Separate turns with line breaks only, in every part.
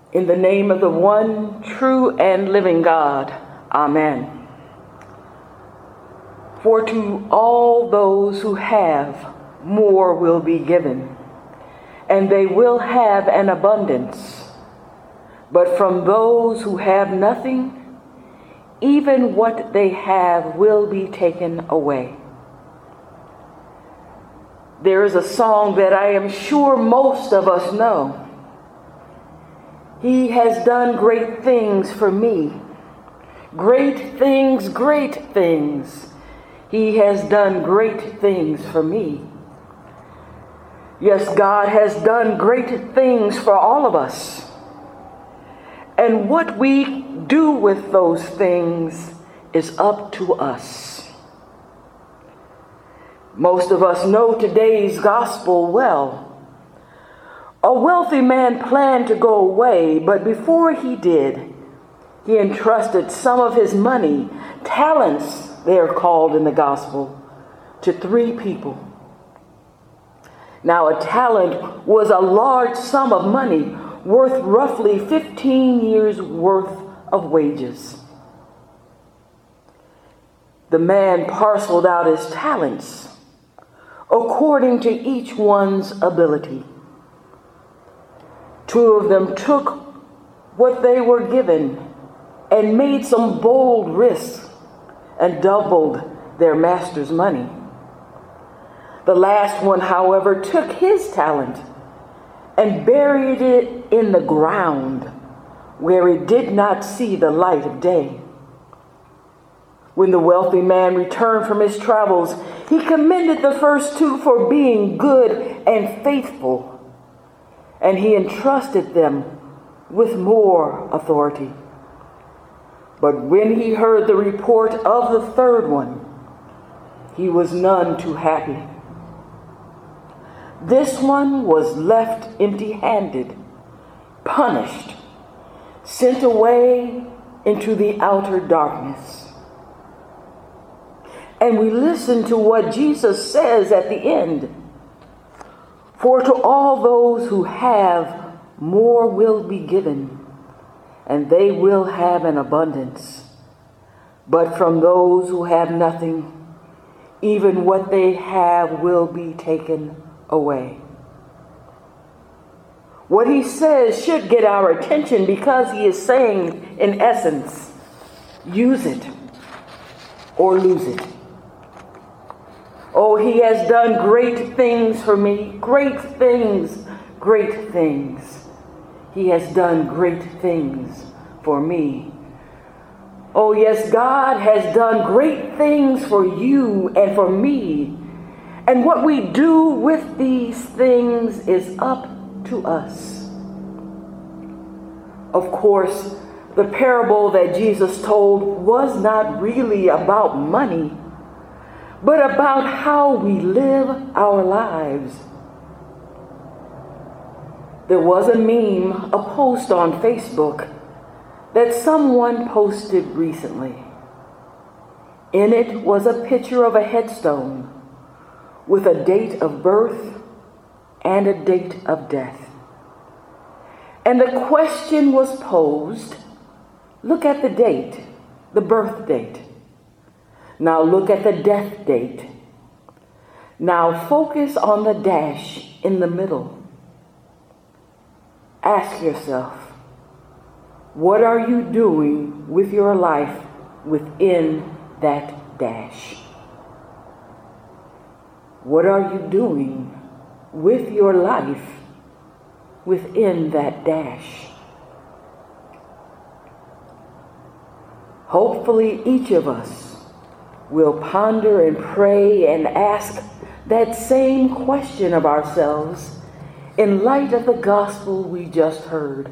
In the name of the one true and living God, amen. For to all those who have, more will be given, and they will have an abundance. But from those who have nothing, even what they have will be taken away. There is a song that I am sure most of us know. He has done great things for me. Great things, great things. He has done great things for me. Yes, God has done great things for all of us. And what we do with those things is up to us. Most of us know today's gospel well. A wealthy man planned to go away, but before he did, he entrusted some of his money, talents they are called in the gospel, to 3 people. Now, a talent was a large sum of money worth roughly 15 years' worth of wages. The man parceled out his talents according to each one's ability. 2 of them took what they were given and made some bold risks and doubled their master's money. The last one, however, took his talent and buried it in the ground where it did not see the light of day. When the wealthy man returned from his travels, he commended the first 2 for being good and faithful, and he entrusted them with more authority. But when he heard the report of the 3rd one, he was none too happy. This one was left empty-handed, punished, sent away into the outer darkness. And we listen to what Jesus says at the end. For to all those who have, more will be given, and they will have an abundance. But from those who have nothing, even what they have will be taken away. What he says should get our attention because he is saying, in essence, use it or lose it. Oh, he has done great things for me. Great things, great things. He has done great things for me. Oh, yes, God has done great things for you and for me. And what we do with these things is up to us. Of course, the parable that Jesus told was not really about money, but about how we live our lives. There was a meme, a post on Facebook that someone posted recently. In it was a picture of a headstone with a date of birth and a date of death. And the question was posed, look at the date, the birth date. Now look at the death date. Now focus on the dash in the middle. Ask yourself, what are you doing with your life within that dash? What are you doing with your life within that dash? Hopefully each of us will ponder and pray and ask that same question of ourselves in light of the gospel we just heard.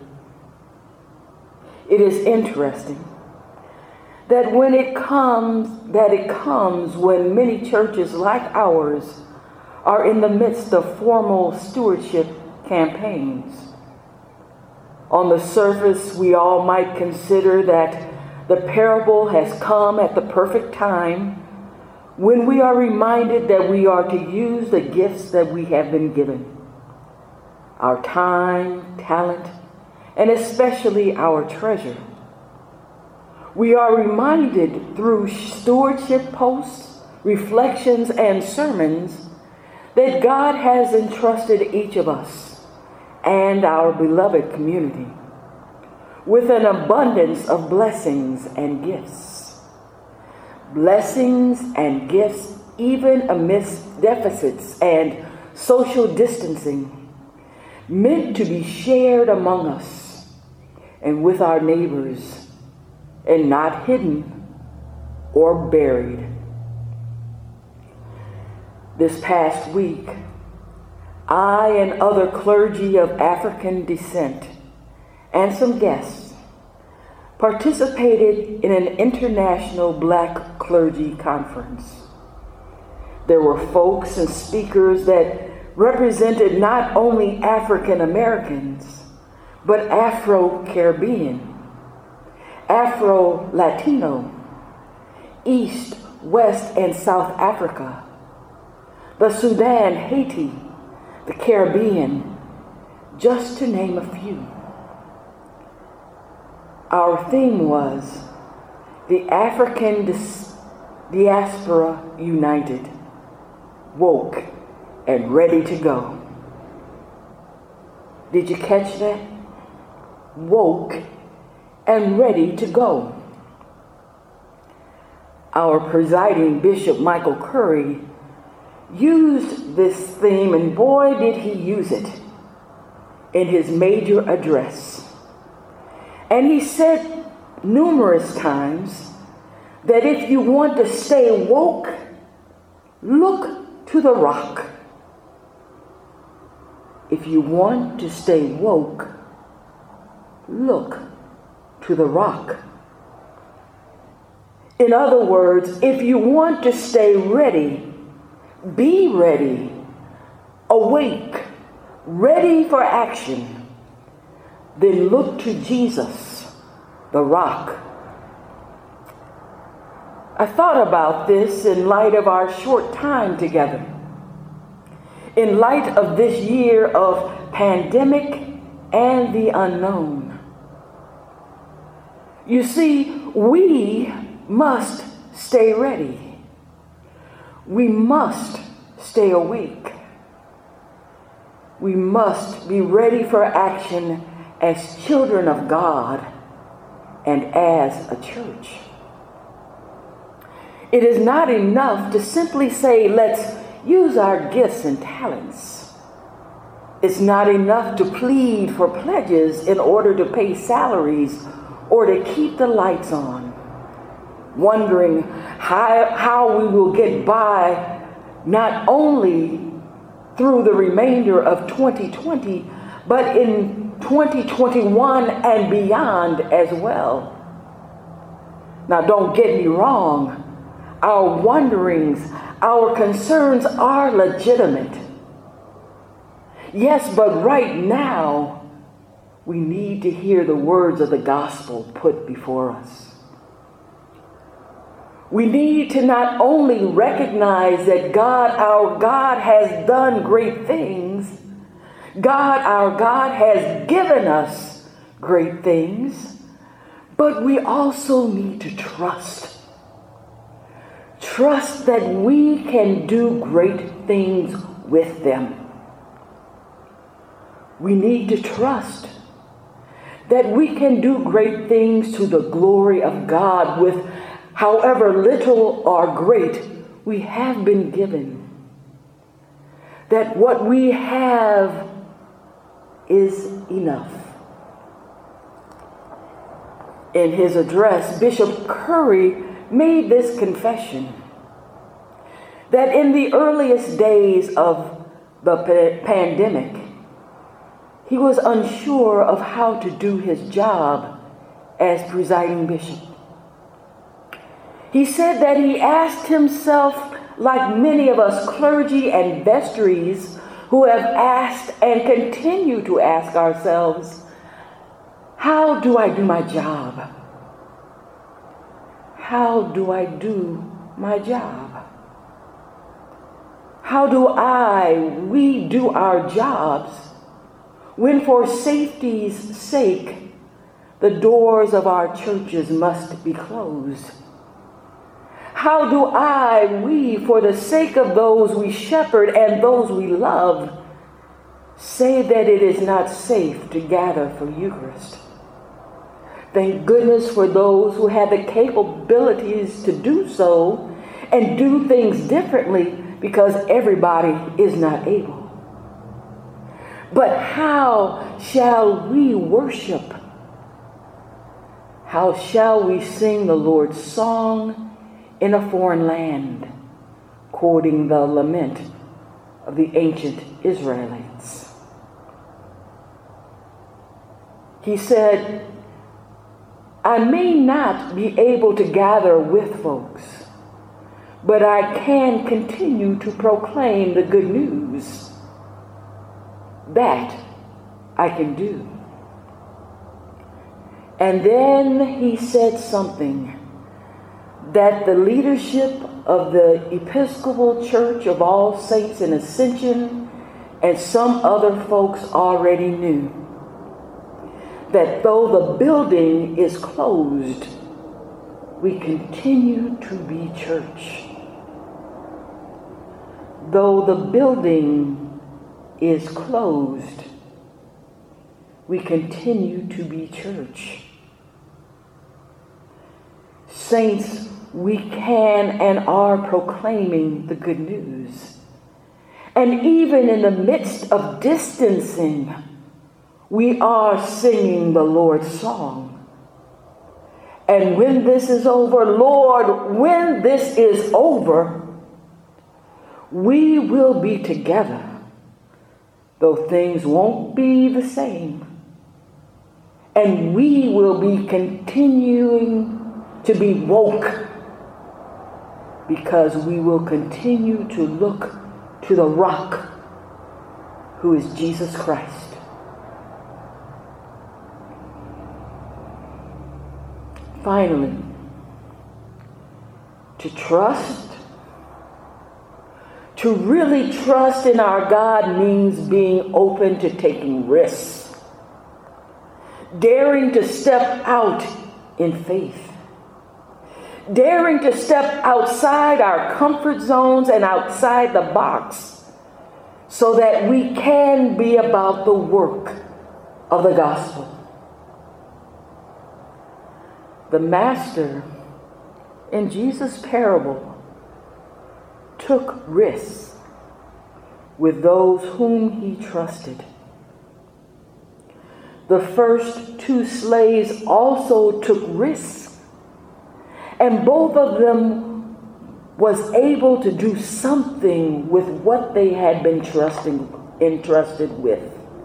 It is interesting that it comes when many churches like ours are in the midst of formal stewardship campaigns. On the surface, we all might consider that the parable has come at the perfect time when we are reminded that we are to use the gifts that we have been given. Our time, talent, and especially our treasure. We are reminded through stewardship posts, reflections, and sermons that God has entrusted each of us and our beloved community with an abundance of blessings and gifts. Blessings and gifts even amidst deficits and social distancing, meant to be shared among us and with our neighbors, and not hidden or buried. This past week, I and other clergy of African descent and some guests participated in an international Black clergy conference. There were folks and speakers that represented not only African Americans, but Afro-Caribbean, Afro-Latino, East, West, and South Africa, the Sudan, Haiti, the Caribbean, just to name a few. Our theme was the African diaspora united, woke, and ready to go. Did you catch that? Woke and ready to go. Our presiding Bishop Michael Curry used this theme, and boy did he use it, in his major address. And he said numerous times that if you want to stay woke, look to the rock. If you want to stay woke, look to the rock. In other words, if you want to stay ready, be ready, awake, ready for action, then look to Jesus, the rock. I thought about this in light of our short time together, in light of this year of pandemic and the unknown. You see, we must stay ready. We must stay awake. We must be ready for action as children of God and as a church. It is not enough to simply say, let's use our gifts and talents. It's not enough to plead for pledges in order to pay salaries or to keep the lights on, wondering how we will get by not only through the remainder of 2020, but in 2021 and beyond as well. Now, don't get me wrong. Our wonderings, our concerns are legitimate. Yes, but right now, we need to hear the words of the gospel put before us. We need to not only recognize that God, our God, has done great things. God, our God, has given us great things, but we also need to trust. Trust that we can do great things with them. We need to trust that we can do great things to the glory of God with however little or great we have been given. That what we have is enough. In his address, Bishop Curry made this confession that in the earliest days of the pandemic, he was unsure of how to do his job as presiding bishop. He said that he asked himself, like many of us clergy and vestries who have asked and continue to ask ourselves, how do I do my job? How do I do my job? How do we do our jobs when for safety's sake the doors of our churches must be closed? How do we, for the sake of those we shepherd and those we love, say that it is not safe to gather for Eucharist? Thank goodness for those who have the capabilities to do so and do things differently, because everybody is not able. But how shall we worship? How shall we sing the Lord's song in a foreign land, quoting the lament of the ancient Israelites? He said, I may not be able to gather with folks, but I can continue to proclaim the good news. That I can do. And then he said something that the leadership of the Episcopal Church of All Saints in Ascension and some other folks already knew. That though the building is closed, we continue to be church. Though the building is closed, we continue to be church. Saints, we can and are proclaiming the good news. And even in the midst of distancing, we are singing the Lord's song. And when this is over, Lord, when this is over, we will be together, though things won't be the same. And we will be continuing to be woke, because we will continue to look to the rock, who is Jesus Christ. Finally, to trust, to really trust in our God, means being open to taking risks, daring to step out in faith, daring to step outside our comfort zones and outside the box, so that we can be about the work of the gospel. The master in Jesus' parable took risks with those whom he trusted. The first two slaves also took risks, and both of them was able to do something with what they had been entrusted with.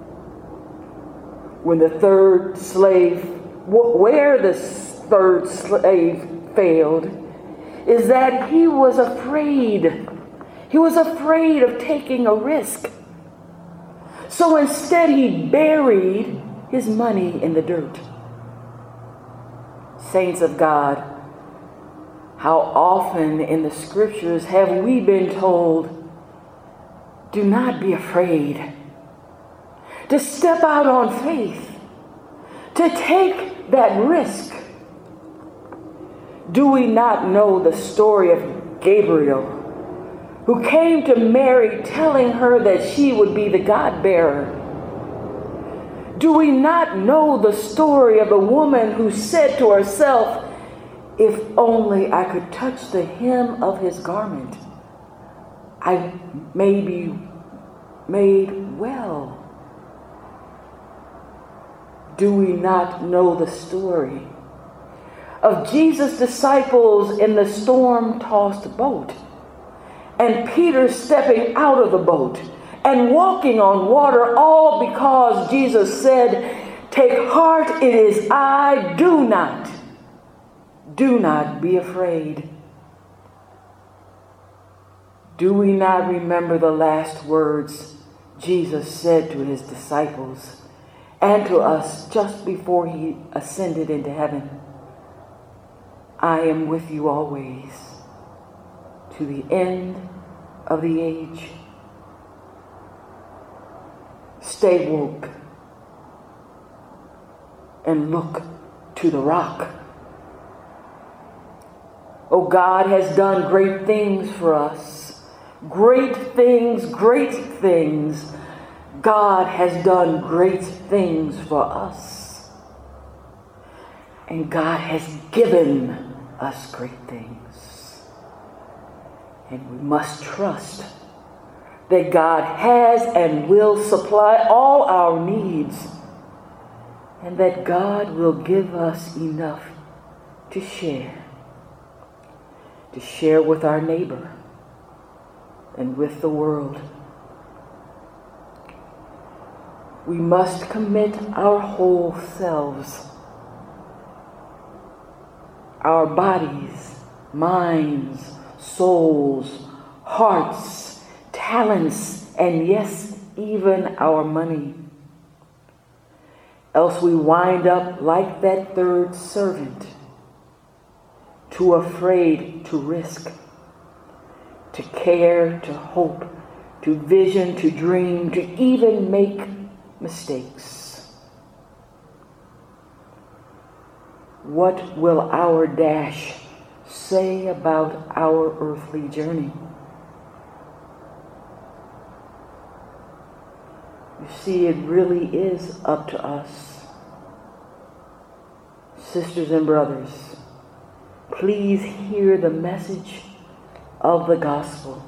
When the third slave, where the third slave failed, is that he was afraid. He was afraid of taking a risk. So instead he buried his money in the dirt. Saints of God, how often in the scriptures have we been told, do not be afraid, to step out on faith, to take that risk? Do we not know the story of Gabriel, who came to Mary telling her that she would be the God-bearer? Do we not know the story of the woman who said to herself, if only I could touch the hem of his garment, I may be made well? Do we not know the story of Jesus' disciples in the storm-tossed boat, and Peter stepping out of the boat and walking on water, all because Jesus said, take heart, it is I, do not be afraid? Do we not remember the last words Jesus said to his disciples and to us just before he ascended into heaven? I am with you always, to the end of the age. Stay woke, and look to the rock. Oh, God has done great things for us. Great things, great things. God has done great things for us. And God has given us great things. And we must trust that God has and will supply all our needs, and that God will give us enough to share with our neighbor and with the world. We must commit our whole selves, our bodies, minds, souls, hearts, talents, and yes, even our money. Else we wind up like that third servant, too afraid to risk, to care, to hope, to vision, to dream, to even make mistakes. What will our dash say about our earthly journey? You see, it really is up to us. Sisters and brothers, please hear the message of the gospel.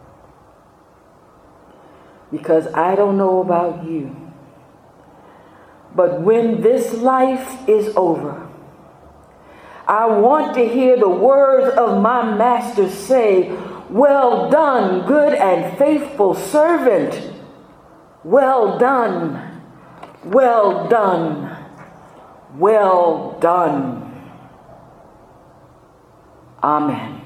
Because I don't know about you, but when this life is over, I want to hear the words of my master say, "Well done, good and faithful servant. Well done, well done, well done." Amen.